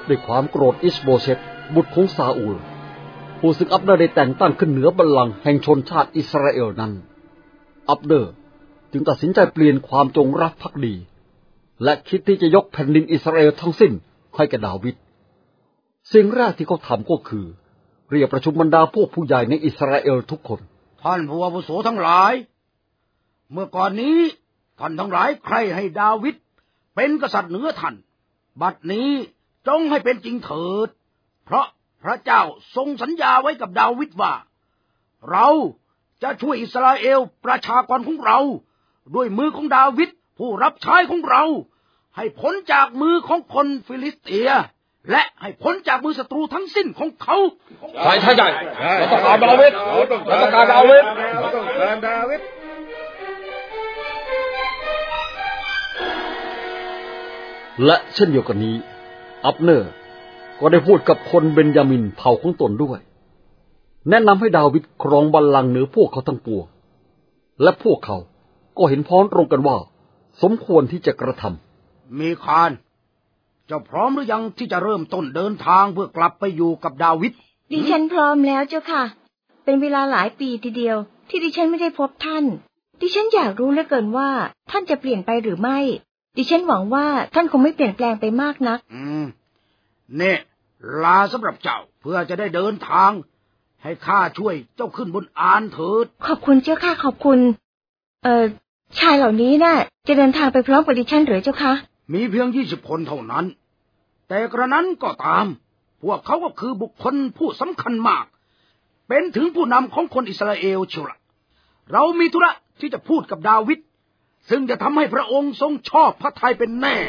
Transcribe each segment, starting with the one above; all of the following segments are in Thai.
ด้วยความโกรธอิชโบเชตบุตรของซาอูลผู้ซึ่งอับเนอร์ได้แต่งตั้งขึ้นเหนือบัลลังก์แห่งชนชาติอิสราเอลนั้นอับเนอร์จึงตัดสินใจเปลี่ยนความจงรักภักดีและคิดที่จะยกแผ่นดินอิสราเอลทั้งสิ้นให้แก่ดาวิดสิ่งแรกที่เขาทำก็คือเรียกประชุมบรรดาพวกผู้ใหญ่ในอิสราเอลทุกคนท่านผู้อาวุโสทั้งหลายเมื่อก่อนนี้ท่านทั้งหลายใครให้ดาวิดเป็นกษัตริย์เหนือท่านบัดนี้จงให้เป็นจริงเถิดเพราะพระเจ้าทรงสัญญาไว้กับดาวิดว่าเราจะช่วยอิสราเอลประชากรของเราด้วยมือของดาวิดผู้รับใช้ของเราให้พ้นจากมือของคนฟิลิสเตียและให้พ้นจากมือศัตรูทั้งสิ้นของเขาใช่เราต้องการดาวิดและเช่นเดียวกันนี้อับเนอร์ก็ได้พูดกับคนเบนยามินเผ่าของตนด้วยแนะนำให้ดาวิดครองบัลลังก์เหนือพวกเขาทั้งปวงและพวกเขาก็เห็นพ้องตรงกันว่าสมควรที่จะกระทำมีคานเจ้าพร้อมหรือยังที่จะเริ่มต้นเดินทางเพื่อกลับไปอยู่กับดาวิดดิฉันพร้อมแล้วเจ้าค่ะเป็นเวลาหลายปีทีเดียวที่ดิฉันไม่ได้พบท่านดิฉันอยากรู้เหลือเกินว่าท่านจะเปลี่ยนไปหรือไม่ดิฉันหวังว่าท่านคงไม่เปลี่ยนแปลงไปมากนักเนี่ยลาสำหรับเจ้าเพื่อจะได้เดินทางให้ข้าช่วยเจ้าขึ้นบนอานเถิดขอบคุณเจ้าค่ะขอบคุณชายเหล่านี้น่ะจะเดินทางไปพร้อมกับดิฉันหรือเจ้าคะมีเพียง20 คนเท่านั้นแต่กระนั้นก็ตามพวกเขาก็คือบุคคลผู้สำคัญมากเป็นถึงผู้นำของคนอิสราเอลเชียวล่ะเรามีธุระที่จะพูดกับดาวิดซึ่งจะทำให้พระองค์ทรงชอบพระทัยเป็นแน่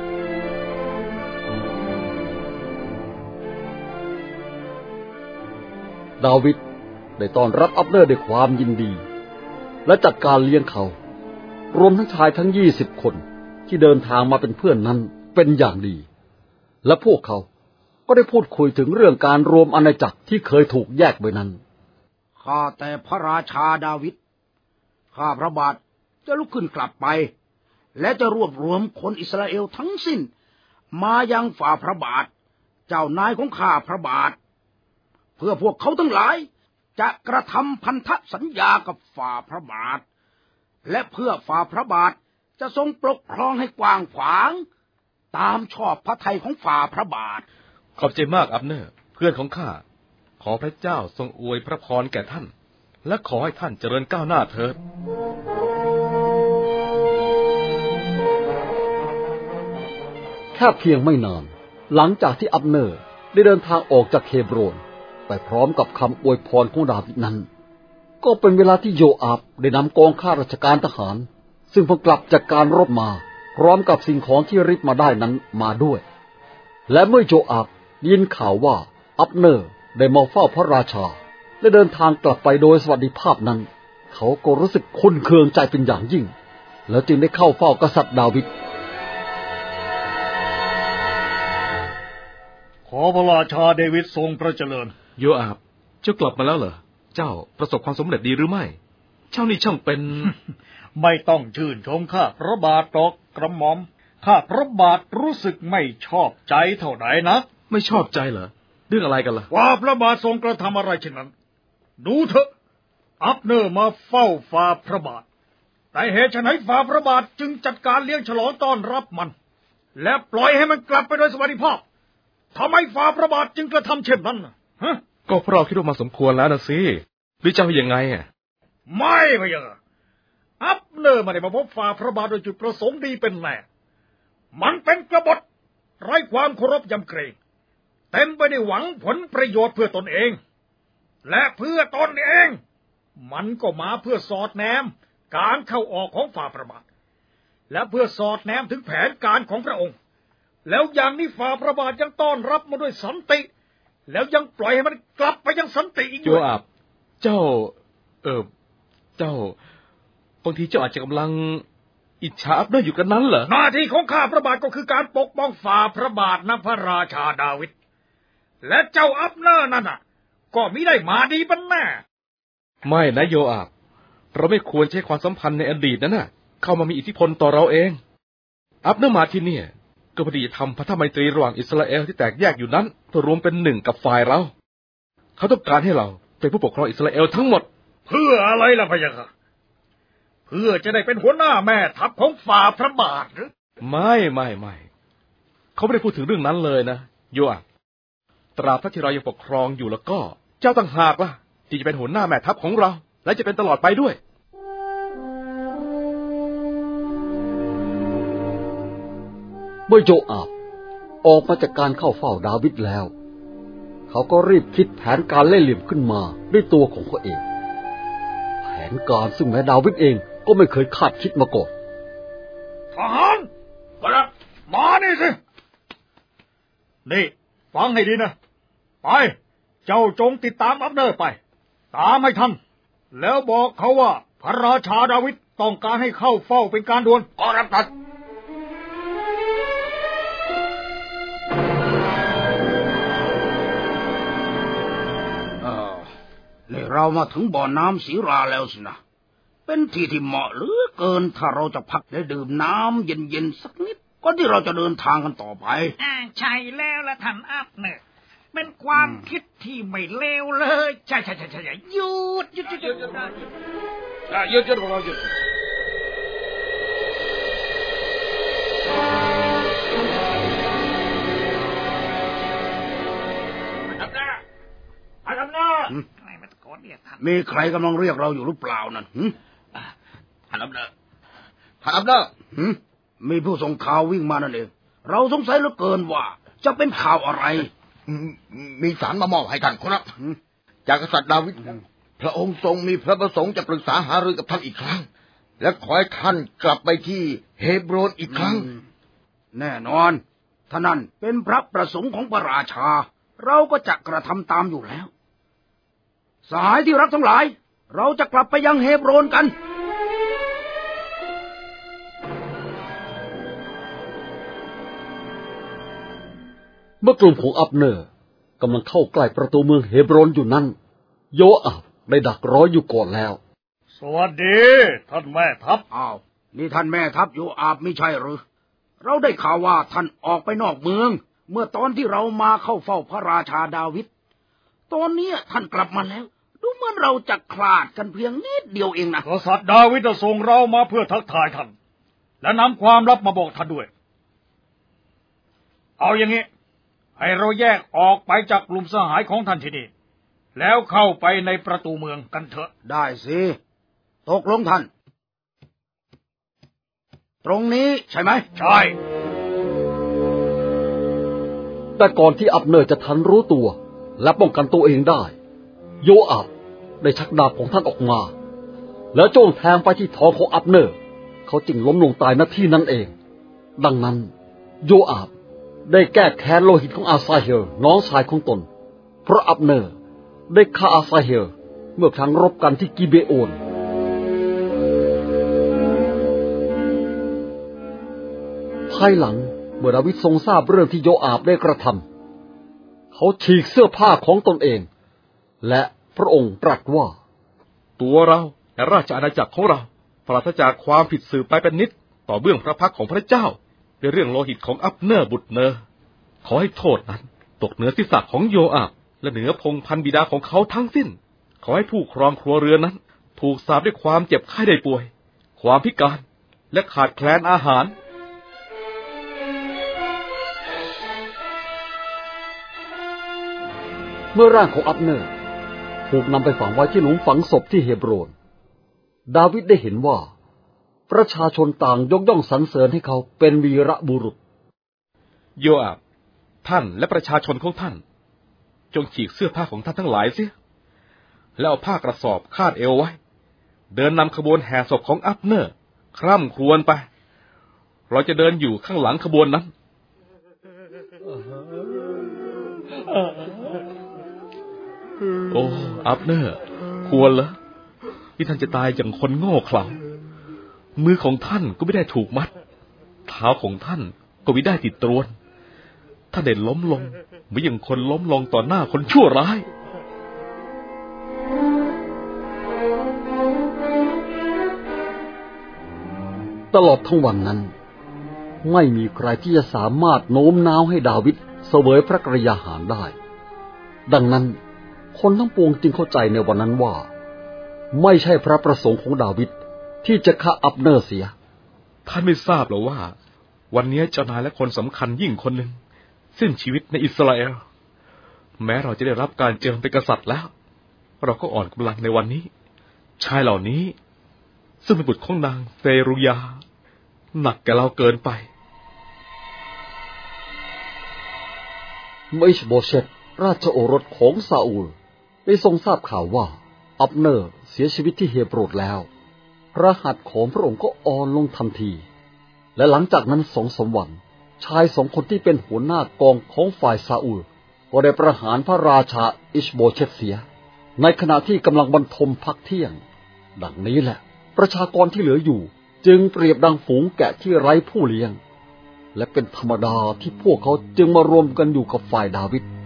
ดาวิดได้ต้อนรับอับเนอร์ด้วยความยินดีและจัดการเลี้ยงเขารวมทั้งชายทั้ง20 คนที่เดินทางมาเป็นเพื่อนนั้นเป็นอย่างดีและพวกเขาก็ได้พูดคุยถึงเรื่องการรวมอาณาจักรที่เคยถูกแยกไปนั้นข้าแต่พระราชาดาวิดข้าพระบาทจะลุกขึ้นกลับไปและจะรวบรวมคนอิสราเอลทั้งสิ้นมายังฝ่าพระบาทเจ้านายของข้าพระบาทเพื่อพวกเขาทั้งหลายจะกระทำพันธสัญญากับฝ่าพระบาทและเพื่อฝ่าพระบาทจะทรงปกครองให้กว้างขวางตามชอบพระทัยของฝ่าพระบาทขอบใจมากอับเนอร์เพื่อนของข้าขอพระเจ้าทรงอวยพระพรแก่ท่านและขอให้ท่านเจริญก้าวหน้าเถิดแค่เพียงไม่นานหลังจากที่อับเนอร์ได้เดินทางออกจากเฮบรอนไปพร้อมกับคำอวยพรของดาวิดนั้นก็เป็นเวลาที่โยอาบได้นำกองข้าราชการทหารซึ่งเพิ่งกลับจากการรบมาพร้อมกับสิ่งของที่ริบมาได้นั้นมาด้วยและเมื่อโยอาบได้ยินข่าวว่าอับเนอร์ได้มาเฝ้าพระราชาและเดินทางกลับไปโดยสวัสดิภาพนั้นเขาก็รู้สึกขุ่นเคืองใจเป็นอย่างยิ่งแล้วจึงได้เข้าเฝ้ากษัตริย์ดาวิดขอพระราชาเดวิดทรงพระเจริญโยอาบเจ้ากลับมาแล้วเหรอเจ้าประสบความสำเร็จดีหรือไม่เจ้านี่ช่างเป็นไม่ต้องชื่นชมข้าพระบาทตอกกระหม่อมข้าพระบาทรู้สึกไม่ชอบใจเท่าไหร่นะไม่ชอบใจเหรอเรื่องอะไรกันล่ะว่าพระบาททรงกระทำอะไรเช่นนั้นดูเถอะอับเนอร์มาเฝ้าฝ่าพระบาทแต่เหตุไฉนฝ่าพระบาทจึงจัดการเลี้ยงฉลองต้อนรับมันและปล่อยให้มันกลับไปโดยสวัสดิภาพทำไมฝ่าพระบาทจึงกระทำเช่นนั้นฮะก็เพราะเราคิดว่ามาสมควรแล้วนะสิหรือเจ้ายังไงไม่พะยะอับเนอร์ไม่ได้มาพบฝ่าพระบาทโดยจุดประสงค์ดีเป็นแน่มันเป็นกบฏไร้ความเคารพยำเกรงเต็มไปด้วยหวังผลประโยชน์เพื่อตนเองและเพื่อตนเองมันก็มาเพื่อสอดแนมการเข้าออกของฝ่าพระบาทและเพื่อสอดแนมถึงแผนการของพระองค์แล้วอย่างนี้ฝ่าพระบาทยังต้อนรับมาด้วยสันติแล้วยังปล่อยให้มันกลับไปยังสันติอีกด้วยโยอาบเจ้าบางทีเจ้าอาจจะกำลังอิจฉาอับเนอร์อยู่กันนั้นเหรอหน้าที่ของข้าพระบาทก็คือการปกป้องฝ่าพระบาทนะพระราชาดาวิดและเจ้าอับเนอร์นั่นน่ะก็มิได้มาดีเป็นแน่ไม่นะโยอาบเราไม่ควรใช้ความสัมพันธ์ในอดีตนั้นน่ะเข้ามามีอิทธิพลต่อเราเองอับเนอร์มาที่นี่ก็พอดีจะทำพันธไมตรีระหว่างอิสราเอลที่แตกแยกอยู่นั้นเพื่อรวมเป็นหนึ่งกับฝ่ายเราเขาต้องการให้เราเป็นผู้ปกครองอิสราเอลทั้งหมดเพื่ออะไรล่ะพะยะค่ะเพื่อจะได้เป็นหัวหน้าแม่ทัพของฝ่าพระบาทหรือไม่เขาไม่ได้พูดถึงเรื่องนั้นเลยนะโยอาบตราบที่เรายังปกครองอยู่แล้วก็เจ้าต่างหากล่ะที่จะเป็นหัวหน้าแม่ทัพของเราและจะเป็นตลอดไปด้วยเมื่อโยอาบออกมาจากการเข้าเฝ้าดาวิดแล้วเขาก็รีบคิดแผนการเล่ห์เหลี่ยมขึ้นมาด้วยตัวของเขาเองแผนการซึ่งแม้ดาวิดเองก็ไม่เคยคาดคิดมาก่อนทหารมานี่สินี่ฟังให้ดีนะไปเจ้าจงติดตามอับเนอร์ไปตามให้ทันแล้วบอกเขาว่าพระราชาดาวิดต้องการให้เข้าเฝ้าเป็นการด่วนขอรับท่านนี่เรามาถึงบ่อน้ำศรีราแล้วสินะเป็นที่ที่เหมาะเหลือเกินถ้าเราจะพักได้ดื่มน้ำเย็นๆสักนิดก่อนที่เราจะเดินทางกันต่อไปใช่แล้วละท่านอับเนี่ยเป็นความคิดที่ไม่เลวเลยใช่หยุดของเราหยุดมีใครกำลังเรียกเราอยู่หรือเปล่านั่นท่านอับเนอร์มีผู้ส่งข่าววิ่งมานั่นเองเราสงสัยเหลือเกินว่าจะเป็นข่าวอะไรมีสารมามอบให้ท่านครับจากกษัตริย์ดาวิดพระองค์ทรงมีพระประสงค์จะปรึกษาหารือกับท่านอีกครั้งและขอให้ท่านกลับไปที่เฮบรอนอีกครั้งแน่นอนท่านั้นเป็นพระประสงค์ของพระราชาเราก็จะกระทำตามอยู่แล้วสหายที่รักทั้งหลายเราจะกลับไปยังเฮบรอนกันเมื่อกลุ่มของอับเนอร์กำลังเข้าใกล้ประตูเมืองเฮบรอนอยู่นั้นโยอาบได้ดักรออยู่ก่อนแล้วสวัสดีท่านแม่ทัพนี่ท่านแม่ทัพโยอาบไม่ใช่หรือเราได้ข่าวว่าท่านออกไปนอกเมืองเมื่อตอนที่เรามาเข้าเฝ้าพระราชาดาวิดตอนนี้ท่านกลับมาแล้วดูเหมือนเราจะคลาดกันเพียงนิดเดียวเองนะกษัตริย์ดาวิดส่งเรามาเพื่อทักทายท่านและนำความลับมาบอกท่านด้วยเอาอย่างนี้ให้เราแยกออกไปจากกลุ่มสหายของท่านที่นี่แล้วเข้าไปในประตูเมืองกันเถอะได้สิตกลงท่านตรงนี้ใช่ไหมใช่แต่ก่อนที่อับเนอร์จะทันรู้ตัวและป้องกันตัวเองได้โยอาบได้ชักดาบของท่านออกมาแล้วโจมแทงไปที่ท้องของอับเนอร์เขาจึงล้มลงตายณที่นั้นเองดังนั้นโยอาบได้แก้แค้นโลหิตของอาซาเฮลน้องชายของตนเพราะอับเนอร์ได้ฆ่าอาซาเฮลเมื่อครั้งรบกันที่กิเบโอนภายหลังเมื่อดาวิดทรงทราบเรื่องที่โยอาบได้กระทำเขาฉีกเสื้อผ้าของตนเองและพระองค์ตรัสว่าตัวเราและราชอาณาจักรของเราปราศจากความผิดสืบไปเป็นนิดต่อเบื้องพระพักของพระเจ้าในเรื่องโลหิตของอับเนอร์บุตรเนอร์ขอให้โทษนั้นตกเหนือศีรษะของโยอาบและเหนือพงศ์พันบิดาของเขาทั้งสิ้นขอให้ผู้ครองครัวเรือนนั้นถูกสาปด้วยความเจ็บไข้ได้ป่วยความพิการและขาดแคลนอาหารเมื่อร่างของอับเนอร์ถูกนำไปฝังไว้ที่หลุมฝังศพที่เฮบรอนดาวิดได้เห็นว่าประชาชนต่างยกย่องสรรเสริญให้เขาเป็นวีรบุรุษโยอาบท่านและประชาชนของท่านจงฉีกเสื้อผ้าของท่านทั้งหลายเสียแล้วเอาผ้ากระสอบคาดเอวไว้เดินนำขบวนแห่ศพของอับเนอร์คร่ำครวญไปเราจะเดินอยู่ข้างหลังขบวนนั้นโอ้อับเนอร์ควรเหรอที่ท่านจะตายอย่างคนโง่เขลามือของท่านก็ไม่ได้ถูกมัดเท้าของท่านก็ไม่ได้ติดตรวนท่านได้ล้มลงเหมือนอย่างคนล้มลงต่อหน้าคนชั่วร้ายตลอดทั้งวันนั้นไม่มีใครที่จะสามารถโน้มน้าวให้ดาวิดเสวยพระกรยาหารได้ดังนั้นคนทั้งปวงจึงเข้าใจในวันนั้นว่าไม่ใช่พระประสงค์ของดาวิดที่จะฆ่าอับเนอร์เสียท่านไม่ทราบหรอว่าวันนี้เจ้านายและคนสำคัญยิ่งคนหนึ่งสิ้นชีวิตในอิสราเอลแม้เราจะได้รับการเจิมเป็นกษัตริย์แล้วเราก็อ่อนกำลังในวันนี้ชายเหล่านี้ซึ่งเป็นบุตรของนางเซรุยาหนักแก่เราเกินไปอิชโบเชตราชโอรสของซาอูลได้ทรงทราบข่าวว่าอับเนอร์เสียชีวิตที่เฮโบรนแล้วพระหัตถ์ของพระองค์ก็อ่อนลงทันทีและหลังจากนั้น2-3 วันชาย2 คนที่เป็นหัวหน้ากองของฝ่ายซาอูลก็ได้ประหารพระราชาอิชโบเชตเสียในขณะที่กำลังบรรทมพักเที่ยงดังนี้แหละประชากรที่เหลืออยู่จึงเปรียบดังฝูงแกะที่ไร้ผู้เลี้ยงและเป็นธรรมดาที่พวกเขาจึงมารวมกันอยู่กับฝ่ายดาวิด